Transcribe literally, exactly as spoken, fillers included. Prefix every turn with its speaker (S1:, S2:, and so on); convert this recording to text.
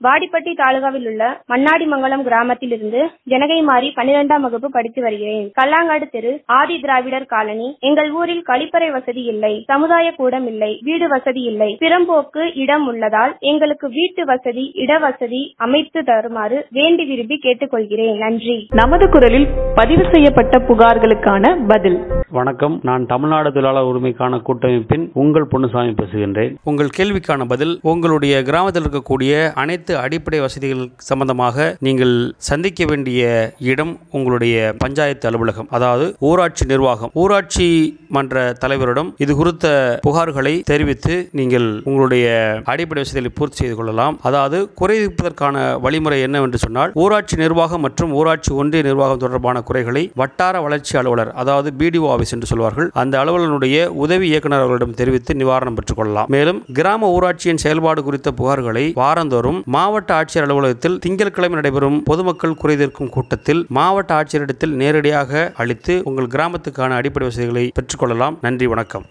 S1: வாடிப்பட்டி தாலுகாவில் உள்ள மண்ணாடிமங்கலம் கிராமத்தில் இருந்து ஜனகை மாறி பன்னிரெண்டாம் வகுப்பு படித்து வருகிறேன். கல்லாங்காடு தெரு, ஆதி திராவிடர் காலனி. எங்கள் ஊரில் கழிப்பறை வசதி இல்லை, சமுதாய கூடம் இல்லை, வீடு வசதி இல்லை. பிறம்போக்கு இடம் உள்ளதால் எங்களுக்கு வீட்டு வசதி, இட வசதி அமைத்து தருமாறு வேண்டி விரும்பி கேட்டுக்கொள்கிறேன். நன்றி.
S2: நமது குரலில் பதிவு செய்யப்பட்ட புகார்களுக்கான பதில்.
S3: வணக்கம், நான் தமிழ்நாடு தொழிலாளர் உரிமைக்கான கூட்டமைப்பின் உங்கள் பொன்னுசாமி பேசுகின்றேன். உங்கள் கேள்விக்கான பதில்: உங்களுடைய கிராமத்தில் இருக்கக்கூடிய அனைத்து அடிப்படை வசதிகள் சம்பந்தமாக நீங்கள் சந்திக்க வேண்டிய இடம் உங்களுடைய பஞ்சாயத்து அலுவலகம், அதாவது ஊராட்சி நிர்வாகம். ஊராட்சி மன்ற தலைவரிடம் இது குறித்த புகார்களை தெரிவித்து நீங்கள் உங்களுடைய அடிப்படை வசதிகளை பூர்த்தி செய்து கொள்ளலாம். அதாவது குறைப்பதற்கான வழிமுறை என்னவென்று சொன்னால், ஊராட்சி நிர்வாகம் மற்றும் ஊராட்சி ஒன்றிய நிர்வாகம் தொடர்பான குறைகளை வட்டார வளர்ச்சி அலுவலர், அதாவது பிடிஓ ஆபீஸ் என்று சொல்வார்கள், அந்த அலுவலருடைய உதவி இயக்குநர் அவர்களிடம் தெரிவித்து நிவாரணம் பெற்றுக் கொள்ளலாம். மேலும் கிராம ஊராட்சியின் செயல்பாடு குறித்த புகார்களை வாரந்தோறும் மாவட்ட ஆட்சியர் அலுவலகத்தில் திங்கட்கிழமை நடைபெறும் பொதுமக்கள் குறைதீர்க்கும் கூட்டத்தில் மாவட்ட ஆட்சியரிடத்தில் நேரடியாக அளித்து உங்கள் கிராமத்துக்கான அடிப்படை வசதிகளை பெற்றுக் கொள்ளலாம். நன்றி, வணக்கம்.